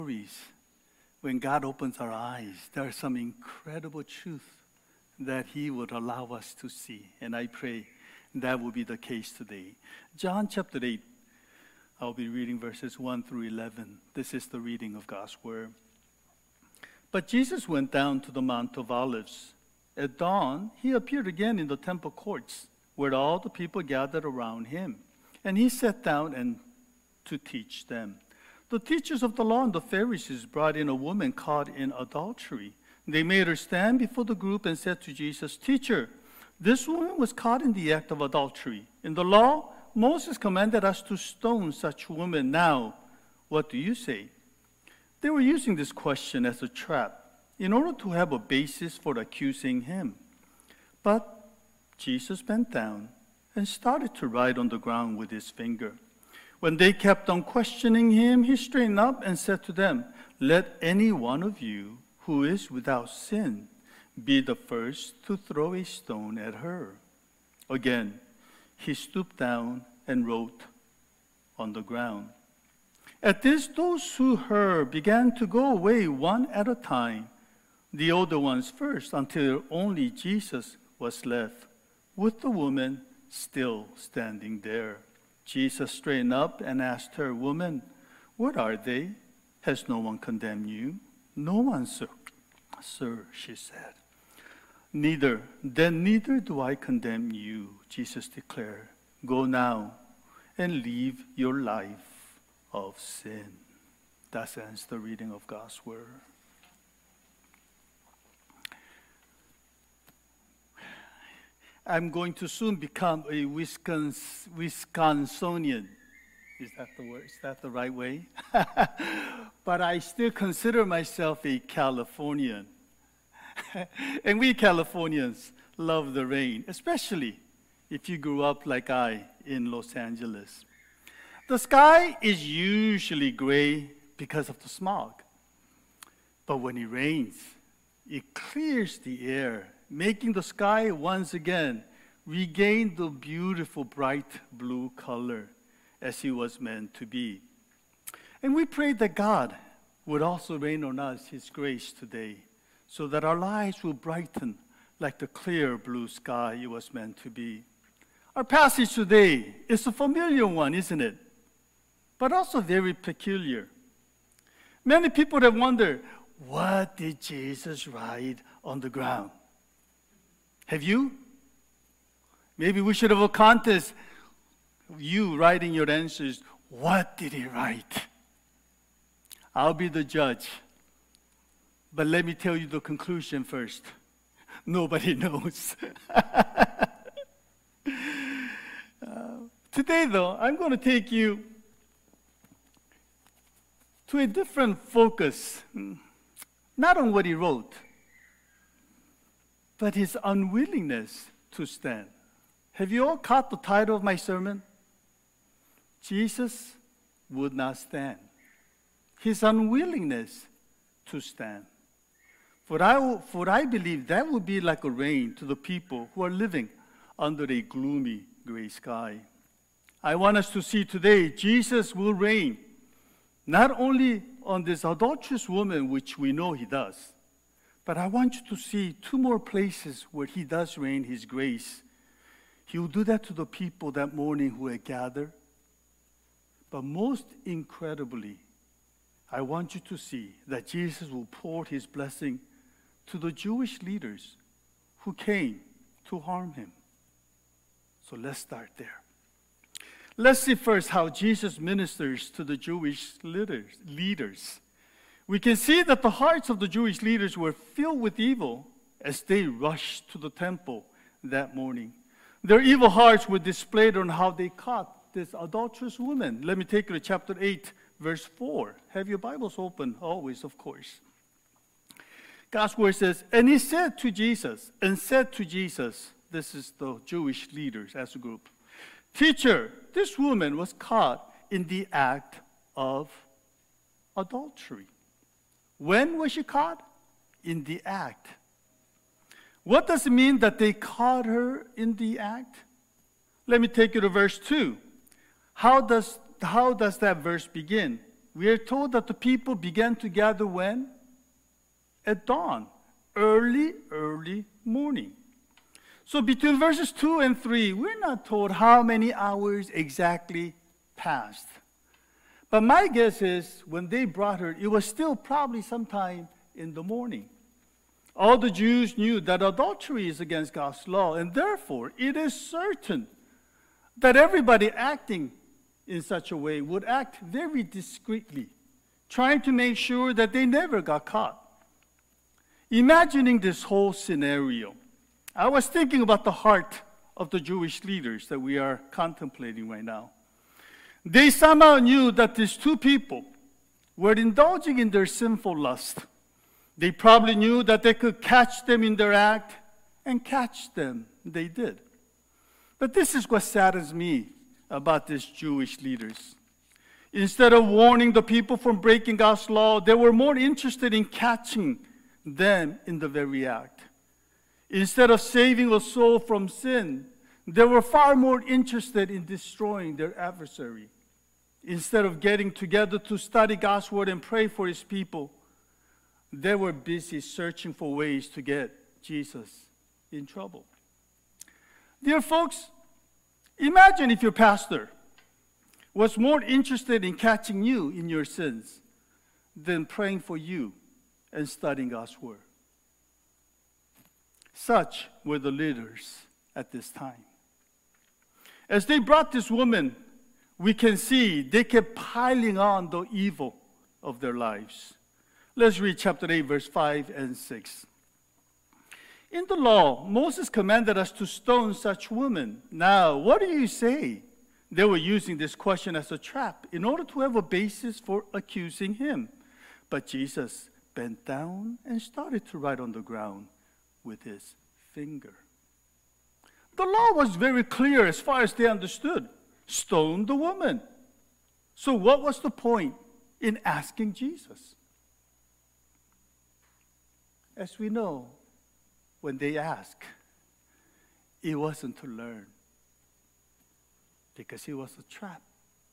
When God opens our eyes, there are some incredible truth that He would allow us to see. And I pray that will be the case today. John chapter 8, I'll be reading verses 1 through 11. This is the reading of God's Word. But Jesus went down to the Mount of Olives. At dawn, He appeared again in the temple courts, where all the people gathered around Him. And He sat down and to teach them. The teachers of the law and the Pharisees brought in a woman caught in adultery. They made her stand before the group and said to Jesus, "Teacher, this woman was caught in the act of adultery. In the law, Moses commanded us to stone such women. Now, what do you say?" They were using this question as a trap in order to have a basis for accusing Him. But Jesus bent down and started to write on the ground with His finger. When they kept on questioning Him, He straightened up and said to them, "Let any one of you who is without sin be the first to throw a stone at her." Again, He stooped down and wrote on the ground. At this, those who heard began to go away one at a time, the older ones first, until only Jesus was left, with the woman still standing there. Jesus straightened up and asked her, "Woman, what are they? Has no one condemned you?" "No one, sir," she said. Neither do I condemn you," Jesus declared. "Go now and live your life of sin." That ends the reading of God's Word. I'm going to soon become a Wisconsinian. Is that the word? Is that the right way? But I still consider myself a Californian. And we Californians love the rain, especially if you grew up like I in Los Angeles. The sky is usually gray because of the smog. But when it rains, it clears the air, making the sky once again regain the beautiful bright blue color as it was meant to be. And we pray that God would also rain on us His grace today, so that our lives will brighten like the clear blue sky it was meant to be. Our passage today is a familiar one, isn't it? But also very peculiar. Many people have wondered, what did Jesus write on the ground? Have you? Maybe we should have a contest. You writing your answers. What did He write? I'll be the judge. But let me tell you the conclusion first. Nobody knows. Today, though, I'm going to take you to a different focus. Not on what He wrote, but His unwillingness to stand. Have you all caught the title of my sermon? Jesus would not stand. His unwillingness to stand. For I believe that would be like a rain to the people who are living under a gloomy gray sky. I want us to see today Jesus will reign not only on this adulterous woman, which we know He does, but I want you to see two more places where He does rain His grace. He will do that to the people that morning who had gathered. But most incredibly, I want you to see that Jesus will pour His blessing to the Jewish leaders who came to harm Him. So let's start there. Let's see first how Jesus ministers to the Jewish leaders. We can see that the hearts of the Jewish leaders were filled with evil as they rushed to the temple that morning. Their evil hearts were displayed on how they caught this adulterous woman. Let me take you to chapter 8, verse 4. Have your Bibles open, always, of course. God's Word says, "And He said to Jesus," this is the Jewish leaders as a group, "Teacher, this woman was caught in the act of adultery." When was she caught? In the act. What does it mean that they caught her in the act? Let me take you to verse 2. How does that verse begin? we are told that the people began to gather when? At dawn, early morning. So between verses 2 and 3, we're not told how many hours exactly passed. But my guess is when they brought her, it was still probably sometime in the morning. All the Jews knew that adultery is against God's law, and therefore it is certain that everybody acting in such a way would act very discreetly, trying to make sure that they never got caught. Imagining this whole scenario, I was thinking about the heart of the Jewish leaders that we are contemplating right now. They somehow knew that these two people were indulging in their sinful lust. They probably knew that they could catch them in their act, and catch them they did. But this is what saddens me about these Jewish leaders. Instead of warning the people from breaking God's law, they were more interested in catching them in the very act. Instead of saving a soul from sin, they were far more interested in destroying their adversary. Instead of getting together to study God's word and pray for his people, they were busy searching for ways to get Jesus in trouble. Dear folks, imagine if your pastor was more interested in catching you in your sins than praying for you and studying God's word. Such were the leaders at this time. As they brought this woman, we can see they kept piling on the evil of their lives. Let's read chapter 8, verse 5 and 6. In the law, Moses commanded us to stone such women. Now, what do you say? They were using this question as a trap in order to have a basis for accusing him. But Jesus bent down and started to write on the ground with his finger. The law was very clear as far as they understood. Stone the woman. So what was the point in asking Jesus? As we know, when they asked, it wasn't to learn, because it was a trap.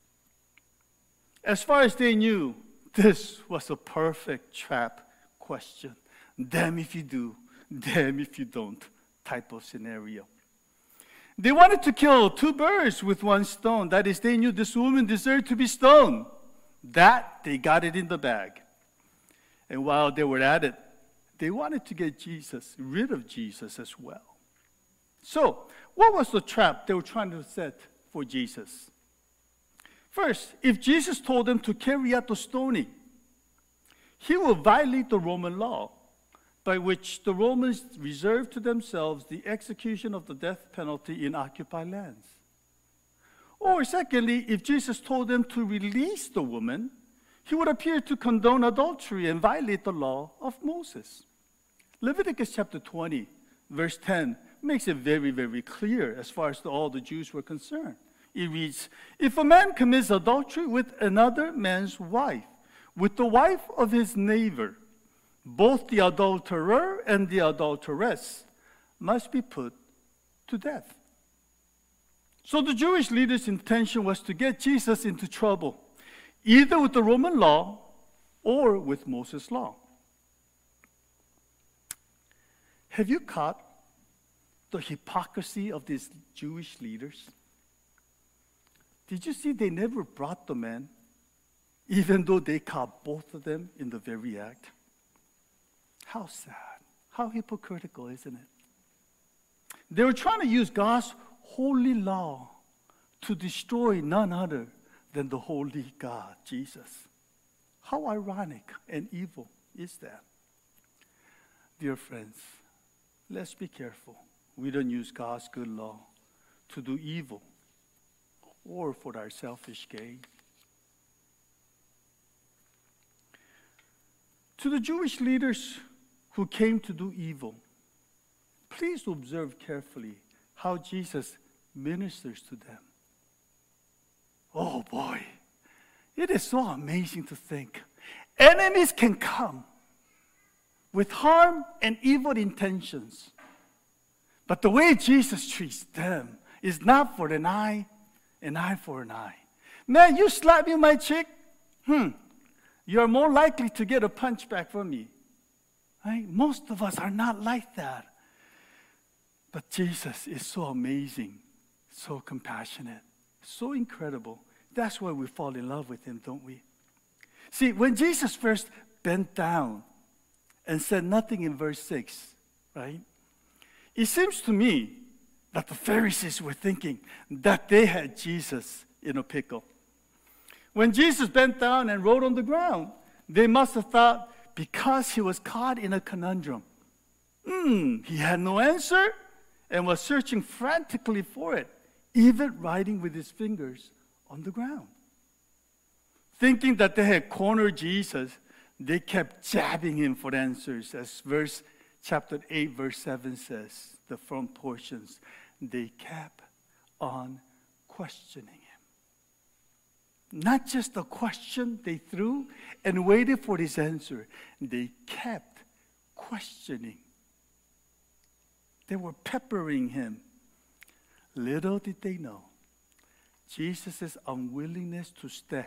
As far as they knew, this was a perfect trap question. Damn if you do, damn if you don't type of scenario. They wanted to kill two birds with one stone. That is, they knew this woman deserved to be stoned. That, they got it in the bag. And while they were at it, they wanted to get Jesus, rid of Jesus as well. So, what was the trap they were trying to set for Jesus? First, if Jesus told them to carry out the stoning, he would violate the Roman law, by which the Romans reserved to themselves the execution of the death penalty in occupied lands. Or secondly, if Jesus told them to release the woman, he would appear to condone adultery and violate the law of Moses. Leviticus chapter 20, verse 10 makes it very, very clear as far as all the Jews were concerned. It reads, "If a man commits adultery with another man's wife, with the wife of his neighbor, both the adulterer and the adulteress must be put to death." So the Jewish leaders' intention was to get Jesus into trouble, either with the Roman law or with Moses' law. Have you caught the hypocrisy of these Jewish leaders? Did you see they never brought the man, even though they caught both of them in the very act? How sad. How hypocritical, isn't it? They were trying to use God's holy law to destroy none other than the holy God, Jesus. How ironic and evil is that? Dear friends, let's be careful. We don't use God's good law to do evil or for our selfish gain. To the Jewish leaders who came to do evil, please observe carefully how Jesus ministers to them. Oh boy, it is so amazing to think enemies can come with harm and evil intentions, but the way Jesus treats them is not for an eye for an eye. Man, you slap me on my cheek? you're more likely to get a punch back from me. Right? Most of us are not like that. But Jesus is so amazing, so compassionate, so incredible. That's why we fall in love with him, don't we? See, when Jesus first bent down and said nothing in verse 6, right? It seems to me that the Pharisees were thinking that they had Jesus in a pickle. When Jesus bent down and wrote on the ground, they must have thought because he was caught in a conundrum. He had no answer and was searching frantically for it, even writing with his fingers on the ground. Thinking that they had cornered Jesus, they kept jabbing him for answers, as chapter 8, verse 7 says, the front portions. They kept on questioning him. Not just a question they threw and waited for his answer. They kept questioning. They were peppering him. Little did they know, Jesus' unwillingness to stand,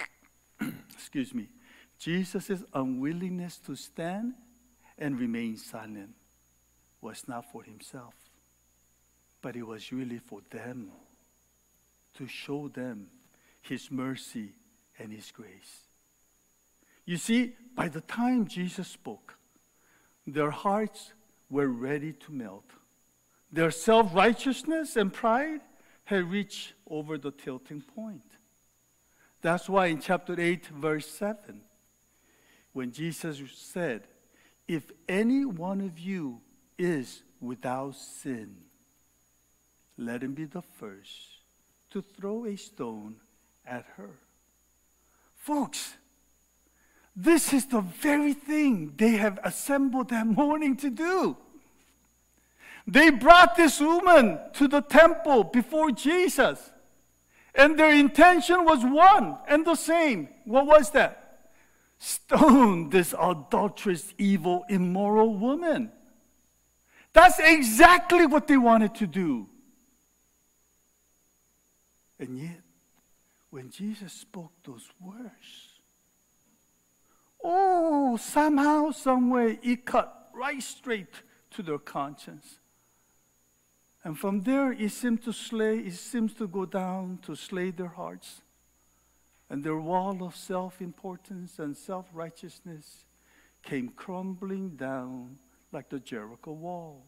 Jesus' unwillingness to stand and remain silent was not for himself, but it was really for them, to show them his mercy and his grace. You see, by the time Jesus spoke, their hearts were ready to melt. Their self-righteousness and pride had reached over the tilting point. That's why in chapter 8, verse 7, when Jesus said, if any one of you is without sin, let him be the first to throw a stone at her. Folks, this is the very thing they have assembled that morning to do. They brought this woman to the temple before Jesus, and their intention was one and the same. What was that? Stone this adulterous, evil, immoral woman. That's exactly what they wanted to do. And yet, when Jesus spoke those words, somehow, some way, it cut right straight to their conscience. And from there, it seems to go down to slay their hearts. And their wall of self-importance and self-righteousness came crumbling down like the Jericho walls.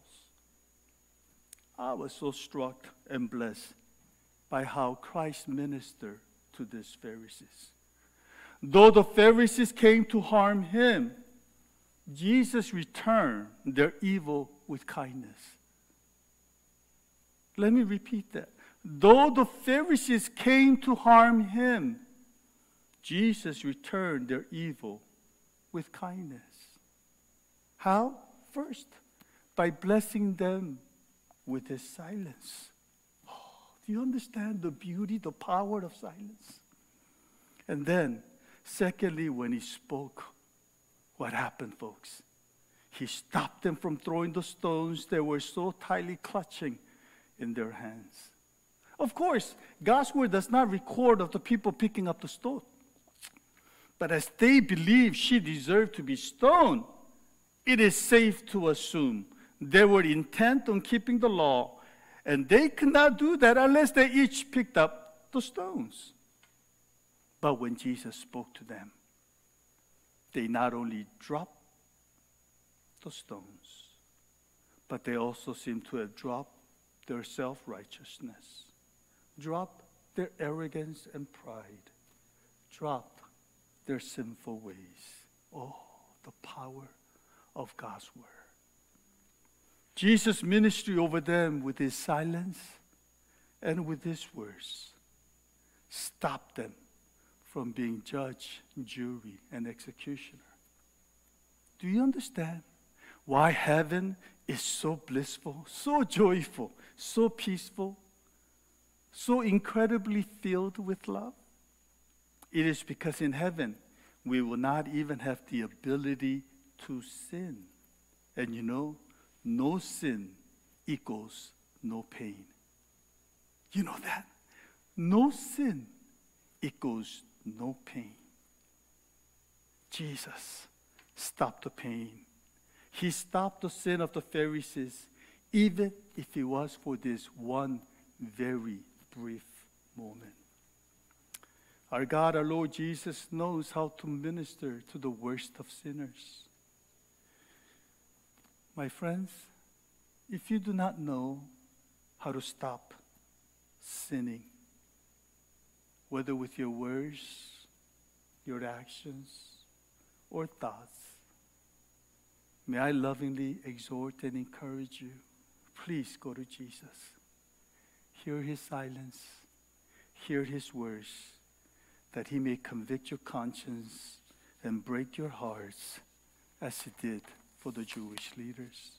I was so struck and blessed by how Christ ministered to these Pharisees. Though the Pharisees came to harm him, Jesus returned their evil with kindness. Let me repeat that. Though the Pharisees came to harm him, Jesus returned their evil with kindness. How? First, by blessing them with his silence. Do you understand the beauty, the power of silence? And then, secondly, when he spoke, what happened, folks? He stopped them from throwing the stones they were so tightly clutching in their hands. Of course, God's word does not record of the people picking up the stone. But as they believed she deserved to be stoned, it is safe to assume they were intent on keeping the law, and they could not do that unless they each picked up the stones. But when Jesus spoke to them, they not only dropped the stones, but they also seemed to have dropped their self-righteousness, dropped their arrogance and pride, dropped their sinful ways. Oh, the power of God's word. Jesus' ministry over them with his silence and with his words stopped them from being judge, jury, and executioner. Do you understand why heaven is so blissful, so joyful, so peaceful, so incredibly filled with love? It is because in heaven, we will not even have the ability to sin. And you know, no sin equals no pain. You know that? No sin equals no pain. Jesus stopped the pain. He stopped the sin of the Pharisees, even if it was for this one very brief moment. Our God, our Lord Jesus, knows how to minister to the worst of sinners. My friends, if you do not know how to stop sinning, whether with your words, your actions, or thoughts, may I lovingly exhort and encourage you, please go to Jesus. Hear his silence, hear his words, that he may convict your conscience and break your hearts as he did for the Jewish leaders.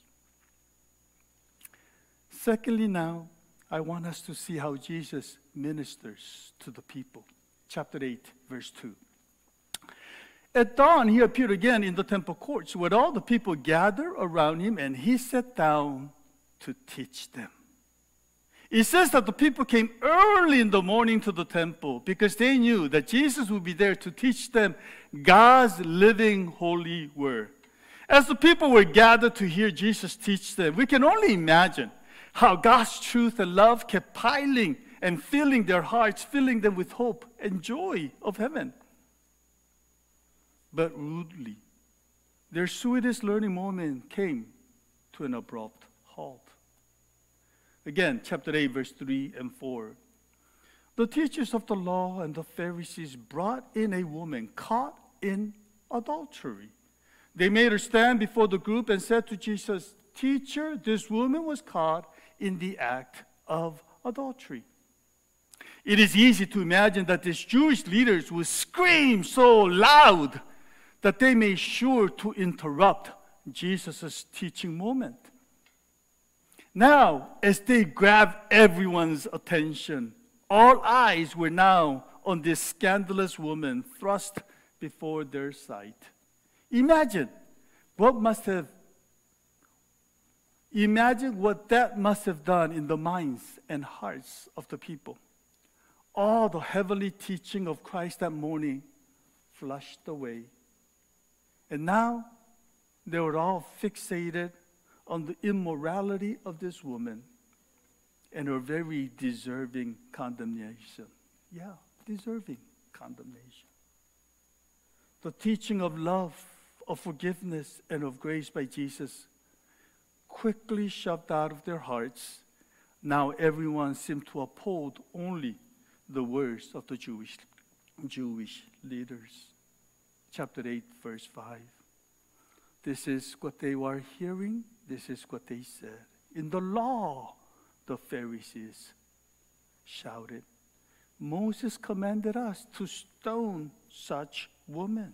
Secondly, now, I want us to see how Jesus ministers to the people. Chapter 8, verse 2. At dawn, he appeared again in the temple courts, where all the people gathered around him, and he sat down to teach them. It says that the people came early in the morning to the temple because they knew that Jesus would be there to teach them God's living holy word. As the people were gathered to hear Jesus teach them, we can only imagine how God's truth and love kept piling and filling their hearts, filling them with hope and joy of heaven. But rudely, their sweetest learning moment came to an abrupt halt. Again, chapter 8, verse 3 and 4. The teachers of the law and the Pharisees brought in a woman caught in adultery. They made her stand before the group and said to Jesus, "Teacher, this woman was caught in the act of adultery." It is easy to imagine that these Jewish leaders would scream so loud that they made sure to interrupt Jesus' teaching moment. Now, as they grabbed everyone's attention, all eyes were now on this scandalous woman thrust before their sight. Imagine what that must have done in the minds and hearts of the people. All the heavenly teaching of Christ that morning flushed away. And now they were all fixated on the immorality of this woman and her very deserving condemnation. Yeah, deserving condemnation. The teaching of love, of forgiveness, and of grace by Jesus quickly shoved out of their hearts. Now everyone seemed to uphold only the words of the Jewish leaders. Chapter 8, verse 5. This is what they were hearing. This is what they said. In the law, the Pharisees shouted, "Moses commanded us to stone such women."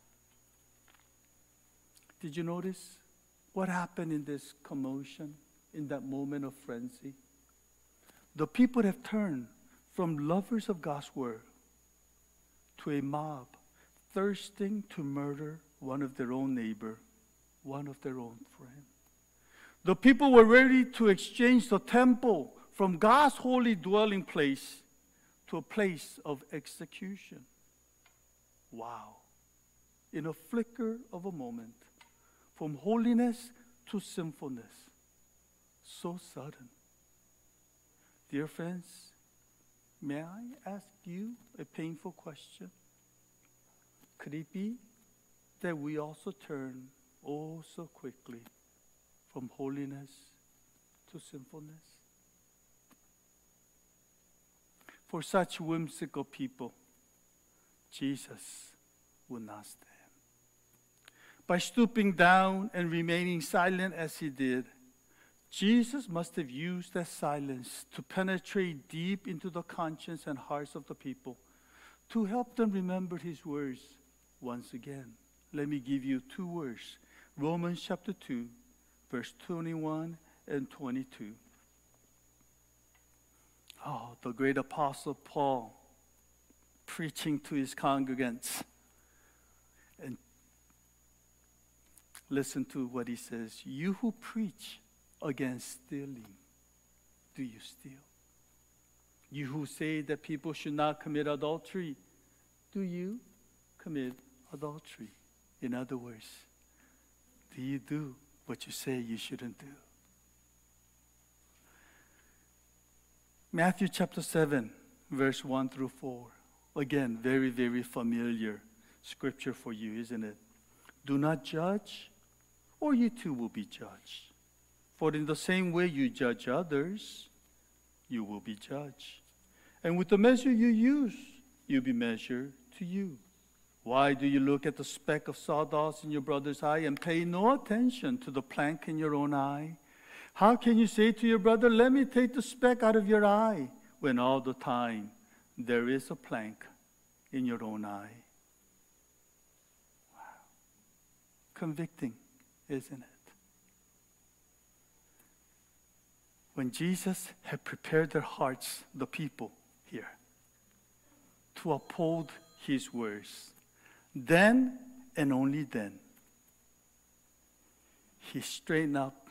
Did you notice what happened in this commotion, in that moment of frenzy? The people have turned from lovers of God's word to a mob thirsting to murder one of their own neighbor, one of their own friend. The people were ready to exchange the temple from God's holy dwelling place to a place of execution. Wow. In a flicker of a moment, from holiness to sinfulness. So sudden. Dear friends, may I ask you a painful question? Could it be that we also turn oh so quickly from holiness to sinfulness? For such whimsical people, Jesus would not stand. By stooping down and remaining silent as he did, Jesus must have used that silence to penetrate deep into the conscience and hearts of the people, to help them remember his words once again. Let me give you two words. Romans chapter 2, verse 21 and 22. Oh, the great apostle Paul preaching to his congregants. And listen to what he says. You who preach against stealing, do you steal? You who say that people should not commit adultery, do you commit adultery? In other words, do you do what you say you shouldn't do? Matthew chapter 7, verse 1 through 4. Again, very, very familiar scripture for you, isn't it? Do not judge, or you too will be judged. For in the same way you judge others, you will be judged. And with the measure you use, you'll be measured to you. Why do you look at the speck of sawdust in your brother's eye and pay no attention to the plank in your own eye? How can you say to your brother, let me take the speck out of your eye, when all the time there is a plank in your own eye? Wow. Convicting, isn't it? When Jesus had prepared their hearts, the people here, to uphold his words, then and only then, he straightened up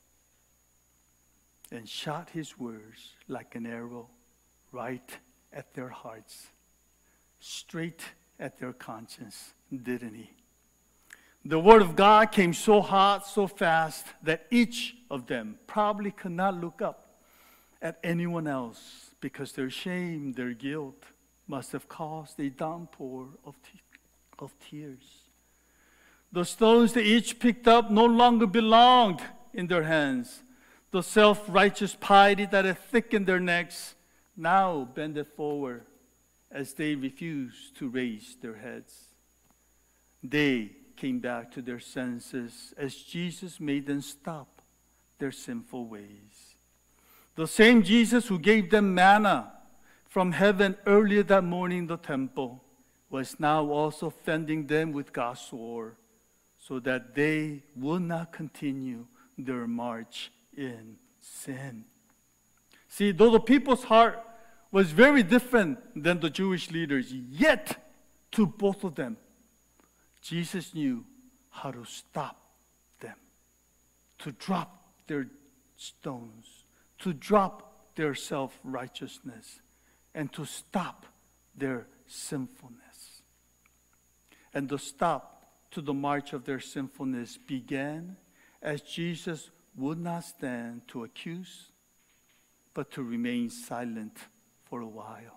and shot his words like an arrow right at their hearts, straight at their conscience, didn't he? The word of God came so hot, so fast, that each of them probably could not look up at anyone else because their shame, their guilt must have caused a downpour of tears. The stones they each picked up no longer belonged in their hands. The self-righteous piety that had thickened their necks now bended forward as they refused to raise their heads. They came back to their senses as Jesus made them stop their sinful ways. The same Jesus who gave them manna from heaven earlier that morning in the temple was now also fending them with God's sword so that they would not continue their march in sin. See, though the people's heart was very different than the Jewish leaders, yet to both of them, Jesus knew how to stop them, to drop their stones, to drop their self-righteousness, and to stop their sinfulness. And the stop to the march of their sinfulness began as Jesus would not stand to accuse, but to remain silent for a while.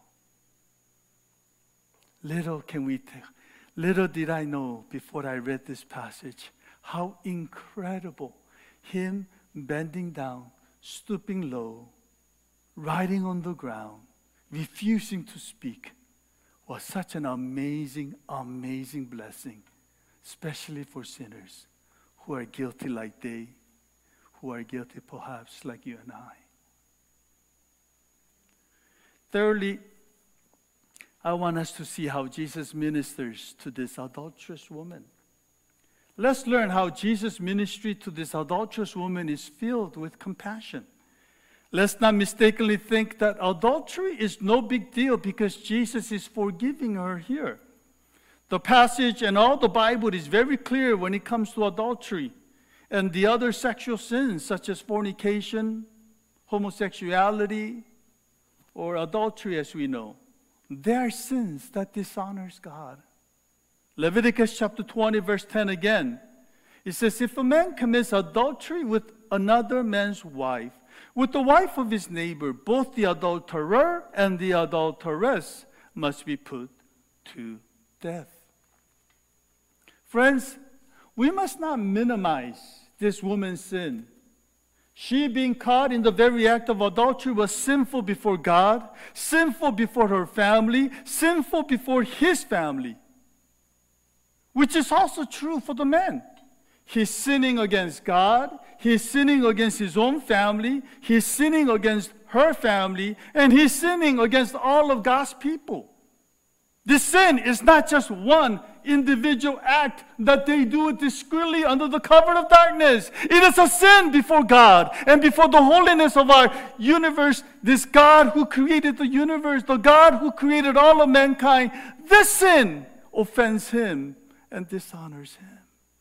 Little did I know before I read this passage how incredible him bending down, stooping low, writing on the ground, refusing to speak was such an amazing, amazing blessing, especially for sinners who are guilty like they, who are guilty perhaps like you and I. Thirdly, I want us to see how Jesus ministers to this adulterous woman. Let's learn how Jesus' ministry to this adulterous woman is filled with compassion. Let's not mistakenly think that adultery is no big deal because Jesus is forgiving her here. The passage and all the Bible is very clear when it comes to adultery and the other sexual sins such as fornication, homosexuality, or adultery as we know. They are sins that dishonors God. Leviticus chapter 20 verse 10 again. It says, if a man commits adultery with another man's wife, with the wife of his neighbor, both the adulterer and the adulteress must be put to death. Friends, we must not minimize this woman's sin. She being caught in the very act of adultery was sinful before God, sinful before her family, sinful before his family. Which is also true for the man. He's sinning against God, he's sinning against his own family, he's sinning against her family, and he's sinning against all of God's people. This sin is not just one individual act that they do discreetly under the cover of darkness. It is a sin before God and before the holiness of our universe. This God who created the universe, the God who created all of mankind, this sin offends him and dishonors him.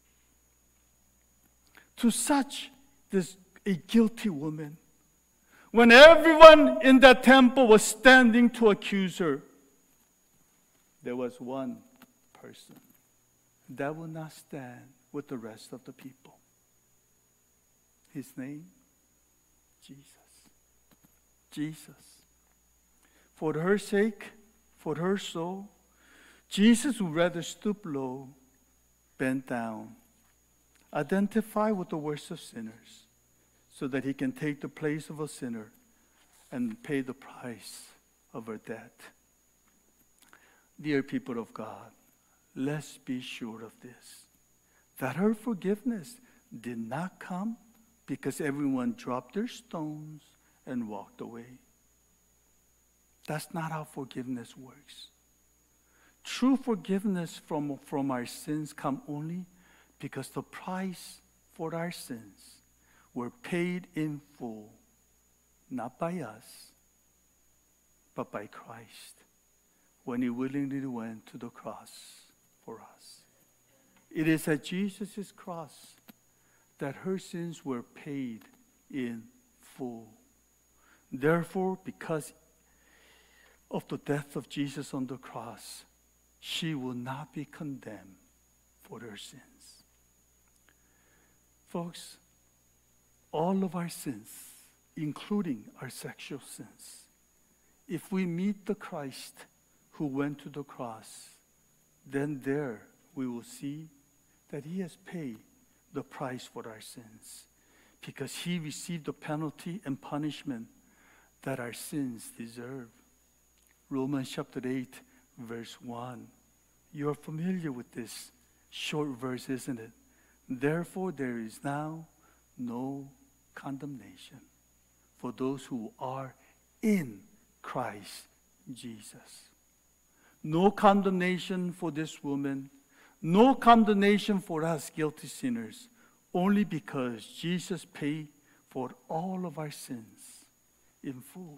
To such a guilty woman, when everyone in that temple was standing to accuse her, there was one person, that will not stand with the rest of the people. His name, Jesus. Jesus. For her sake, for her soul, Jesus would rather stoop low, bend down, identify with the worst of sinners, so that he can take the place of a sinner and pay the price of her debt. Dear people of God, let's be sure of this, that her forgiveness did not come because everyone dropped their stones and walked away. That's not how forgiveness works. True forgiveness from our sins come only because the price for our sins were paid in full, not by us, but by Christ, when he willingly went to the cross for us. It is at Jesus' cross that her sins were paid in full. Therefore, because of the death of Jesus on the cross, she will not be condemned for her sins. Folks, all of our sins, including our sexual sins, if we meet the Christ who went to the cross, then there we will see that he has paid the price for our sins, because he received the penalty and punishment that our sins deserve. Romans chapter 8, verse 1. You're familiar with this short verse, isn't it? Therefore, there is now no condemnation for those who are in Christ Jesus. No condemnation for this woman, no condemnation for us guilty sinners, only because Jesus paid for all of our sins in full.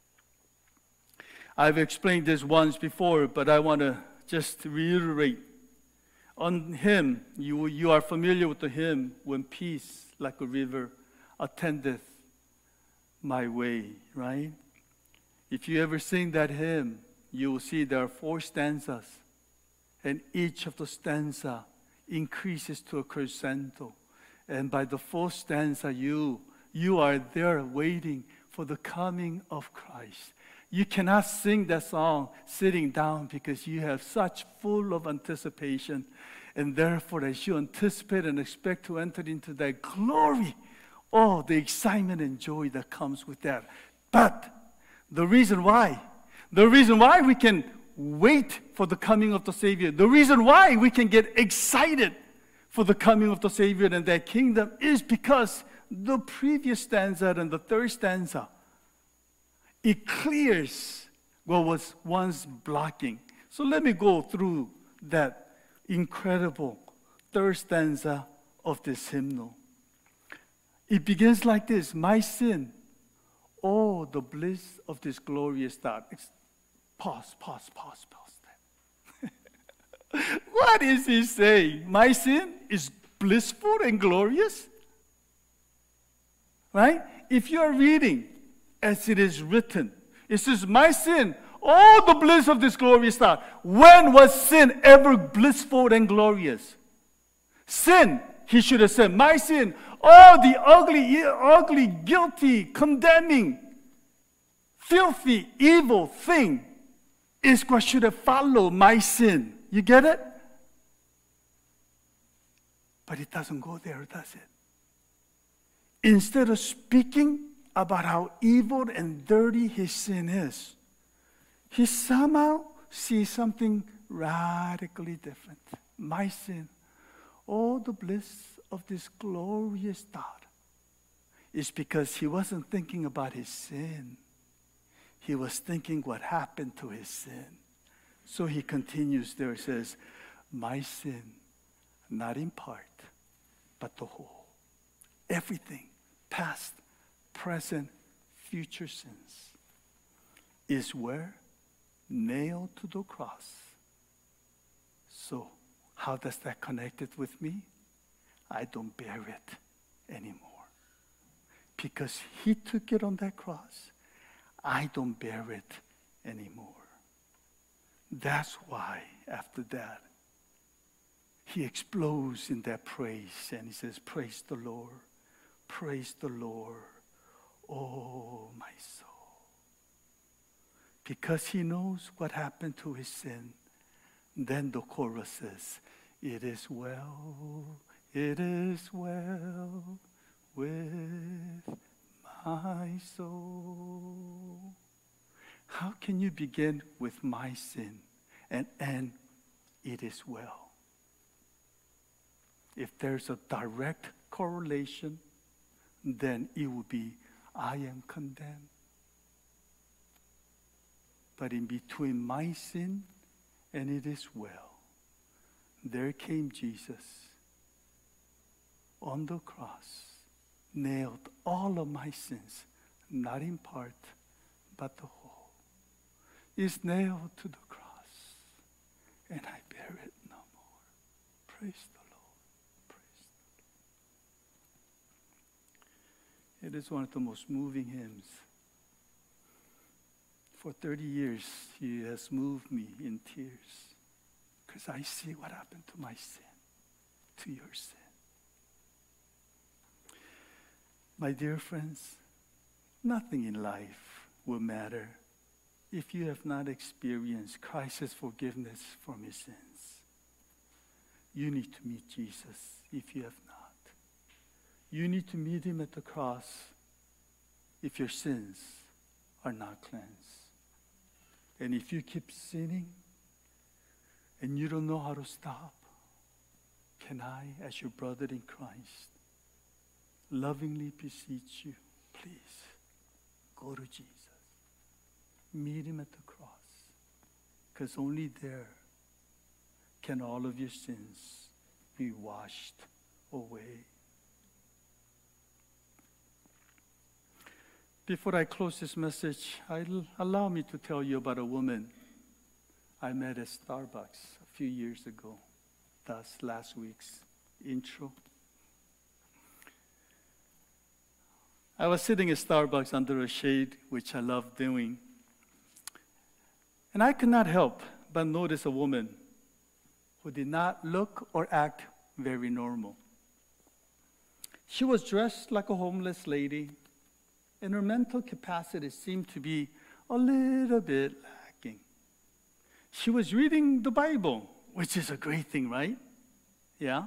I've explained this once before, but I want to just reiterate. On hymn, you are familiar with the hymn, when peace like a river attendeth my way, right? If you ever sing that hymn, you will see there are 4 stanzas, and each of the stanza increases to a crescendo. And by the 4th stanza, you are there waiting for the coming of Christ. You cannot sing that song sitting down because you have such full of anticipation. And therefore, as you anticipate and expect to enter into that glory, oh, the excitement and joy that comes with that. But the reason why we can wait for the coming of the Savior, the reason why we can get excited for the coming of the Savior and that kingdom is because the previous stanza and the 3rd stanza, it clears what was once blocking. So let me go through that incredible 3rd stanza of this hymnal. It begins like this: my sin, oh, the bliss of this glorious thought. Pause. What is he saying? My sin is blissful and glorious? Right? If you are reading as it is written, it says, my sin, all the bliss of this glorious thought. When was sin ever blissful and glorious? Sin, he should have said, my sin, all the ugly, guilty, condemning, filthy, evil thing is what should have followed my sin. You get it? But it doesn't go there, does it? Instead of speaking about how evil and dirty his sin is, he somehow sees something radically different. My sin, all the bliss of this glorious thought, is because he wasn't thinking about his sin. He was thinking what happened to his sin. So he continues there, says, my sin, not in part, but the whole. Everything, past, present, future sins, is where? Nailed to the cross. So, how does that connect it with me? I don't bear it anymore. Because he took it on that cross, I don't bear it anymore. That's why, after that, he explodes in that praise, and he says, praise the Lord, oh my soul. Because he knows what happened to his sin. Then the chorus says, it is well with my soul. How can you begin with my sin and end, it is well? If there's a direct correlation, then it will be, I am condemned. But in between my sin and it is well, there came Jesus on the cross, nailed all of my sins, not in part, but the whole. Is nailed to the cross, and I bear it no more. Praise the Lord. Praise the Lord. It is one of the most moving hymns. For 30 years, he has moved me in tears because I see what happened to my sin, to your sin. My dear friends, nothing in life will matter if you have not experienced Christ's forgiveness from his sins. You need to meet Jesus if you have not. You need to meet him at the cross if your sins are not cleansed. And if you keep sinning and you don't know how to stop, can I, as your brother in Christ, lovingly beseech you, please, go to Jesus. Meet him at the cross. Because only there can all of your sins be washed away. Before I close this message, allow me to tell you about a woman I met at Starbucks a few years ago. Thus, last week's intro. I was sitting at Starbucks under a shade, which I love doing. And I could not help but notice a woman who did not look or act very normal. She was dressed like a homeless lady, and her mental capacity seemed to be a little bit lacking. She was reading the Bible, which is a great thing, right? Yeah?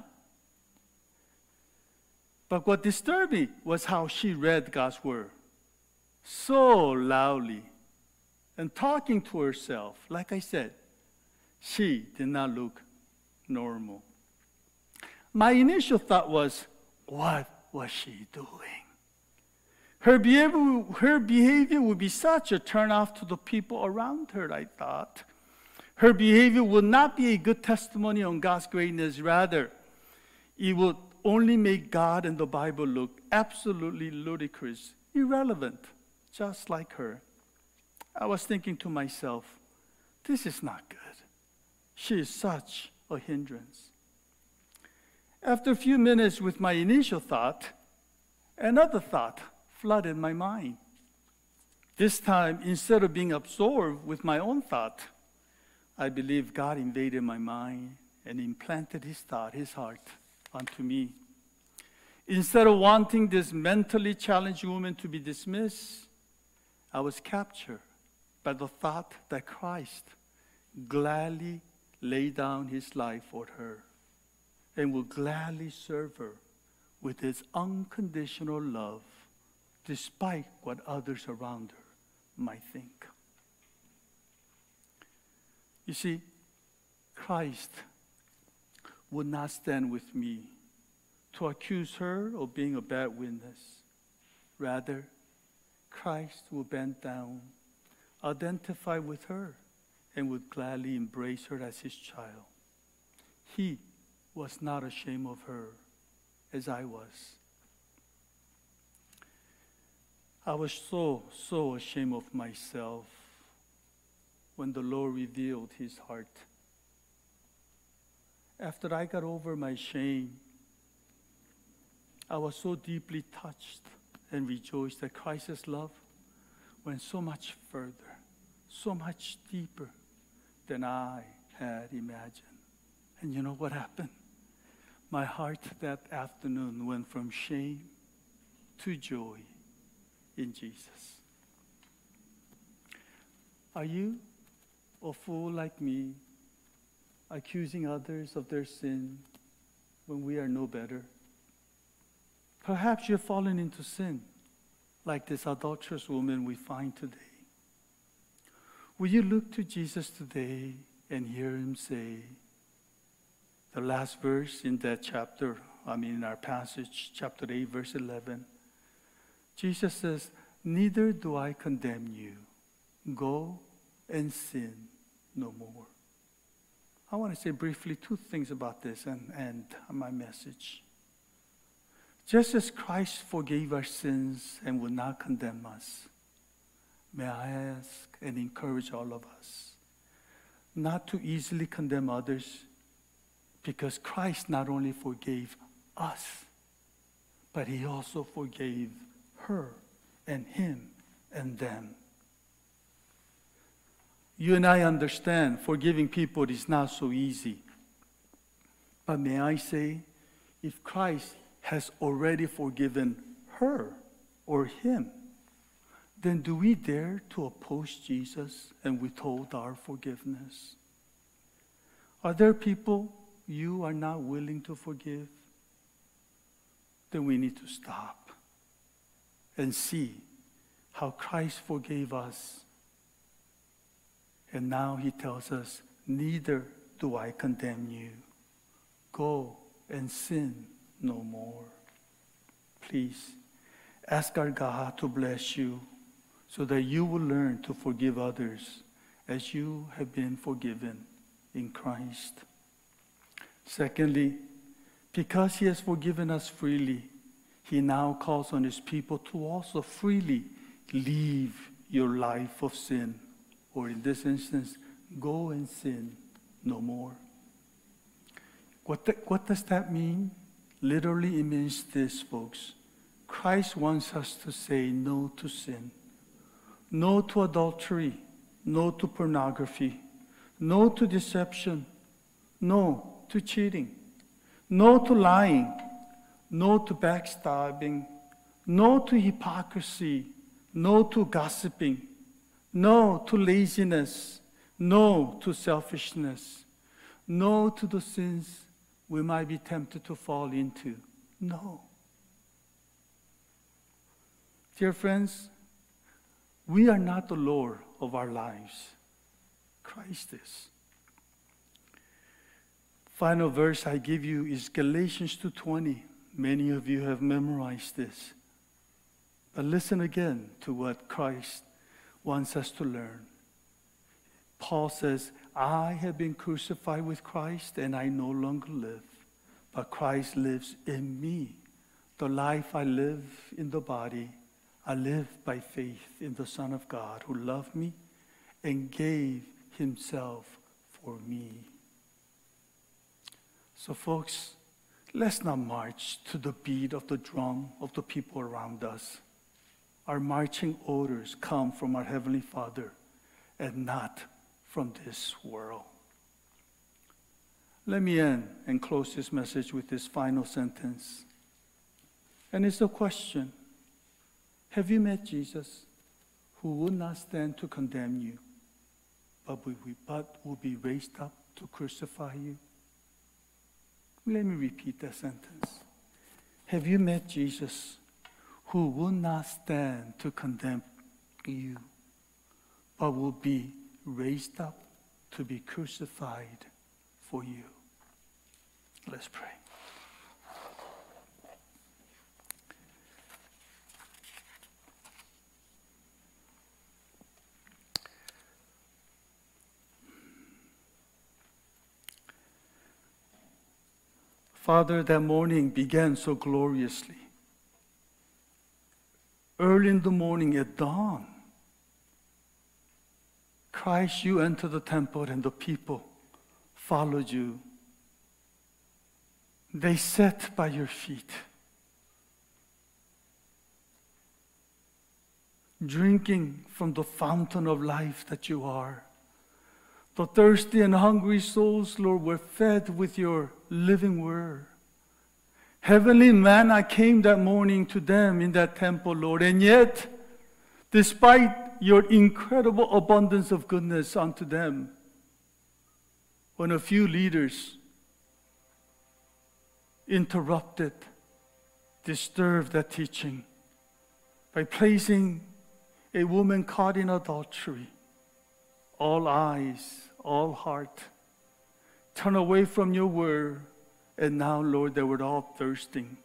But what disturbed me was how she read God's word so loudly and talking to herself. Like I said, she did not look normal. My initial thought was, what was she doing? Her behavior would be such a turnoff to the people around her, I thought. Her behavior would not be a good testimony on God's greatness. Rather, it would only make God and the Bible look absolutely ludicrous, irrelevant, just like her. I was thinking to myself, this is not good. She is such a hindrance. After a few minutes with my initial thought, another thought flooded my mind. This time, instead of being absorbed with my own thought, I believe God invaded my mind and implanted his thought, his heart, onto me. Instead of wanting this mentally challenged woman to be dismissed, I was captured by the thought that Christ gladly laid down his life for her and will gladly serve her with his unconditional love, despite what others around her might think. You see, Christ would not stand with me to accuse her of being a bad witness. Rather, Christ will bend down, identify with her, and would gladly embrace her as his child. He was not ashamed of her as I was. I was so ashamed of myself when the Lord revealed his heart. After I got over my shame, I was so deeply touched and rejoiced that Christ's love went so much further, so much deeper than I had imagined. And you know what happened? My heart that afternoon went from shame to joy in Jesus. Are you a fool like me, accusing others of their sin when we are no better? Perhaps you've fallen into sin, like this adulterous woman we find today. Will you look to Jesus today and hear him say, the last verse in that chapter, in our passage, chapter 8, verse 11, Jesus says, "Neither do I condemn you. Go and sin no more." I want to say briefly two things about this and my message. Just as Christ forgave our sins and will not condemn us, may I ask and encourage all of us not to easily condemn others, because Christ not only forgave us, but he also forgave her and him and them. You and I understand forgiving people is not so easy. But may I say, if Christ has already forgiven her or him, then do we dare to oppose Jesus and withhold our forgiveness? Are there people you are not willing to forgive? Then we need to stop and see how Christ forgave us. And now he tells us, "Neither do I condemn you. Go and sin no more." Please ask our God to bless you so that you will learn to forgive others as you have been forgiven in Christ. Secondly, because he has forgiven us freely, he now calls on his people to also freely leave your life of sin. Or in this instance, go and sin no more. What does that mean? Literally, it means this, folks. Christ wants us to say no to sin. No to adultery. No to pornography. No to deception. No to cheating. No to lying. No to backstabbing. No to hypocrisy. No to gossiping. No to laziness. No to selfishness. No to the sins we might be tempted to fall into. No. Dear friends, we are not the Lord of our lives. Christ is. Final verse I give you is Galatians 2:20. Many of you have memorized this. But listen again to what Christ wants us to learn. Paul says, "I have been crucified with Christ, and I no longer live, but Christ lives in me. The life I live in the body, I live by faith in the Son of God who loved me and gave himself for me." So folks, let's not march to the beat of the drum of the people around us. Our marching orders come from our Heavenly Father and not from this world. Let me end and close this message with this final sentence. And it's a question. Have you met Jesus, who would not stand to condemn you, but will be raised up to crucify you? Let me repeat that sentence. Have you met Jesus, who will not stand to condemn you, but will be raised up to be crucified for you? Let's pray. Father, that morning began so gloriously. Early in the morning at dawn, Christ, you entered the temple and the people followed you. They sat by your feet, drinking from the fountain of life that you are. The thirsty and hungry souls, Lord, were fed with your living word. Heavenly manna came that morning to them in that temple, Lord. And yet, despite your incredible abundance of goodness unto them, when a few leaders interrupted, disturbed that teaching by placing a woman caught in adultery, all eyes, all heart, turn away from your word. And now, Lord, they were all thirsting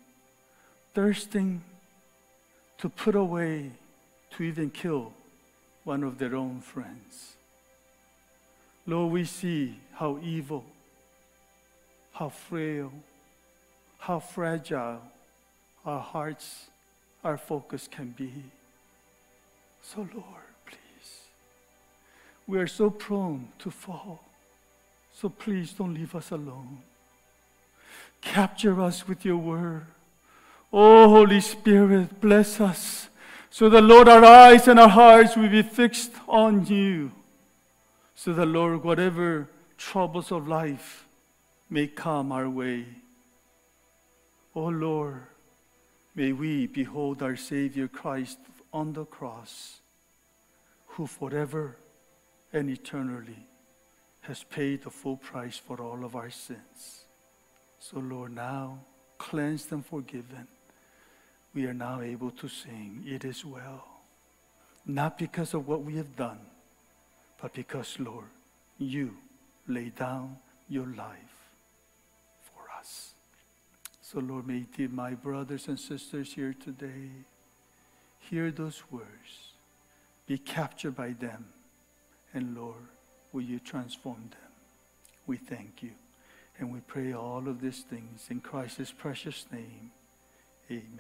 to put away, to even kill one of their own friends. Lord, we see how evil, how frail, how fragile our hearts, our focus can be. So, Lord, please, we are so prone to fall. So please don't leave us alone. Capture us with your word. Oh, Holy Spirit, bless us so that, Lord, our eyes and our hearts will be fixed on you. So that, Lord, whatever troubles of life may come our way, oh, Lord, may we behold our Savior Christ on the cross, who forever and eternally has paid the full price for all of our sins. So, Lord, now, cleansed and forgiven, we are now able to sing, "It is well." Not because of what we have done, but because, Lord, you lay down your life for us. So, Lord, may my brothers and sisters here today hear those words, be captured by them, and, Lord, will you transform them? We thank you. And we pray all of these things in Christ's precious name. Amen.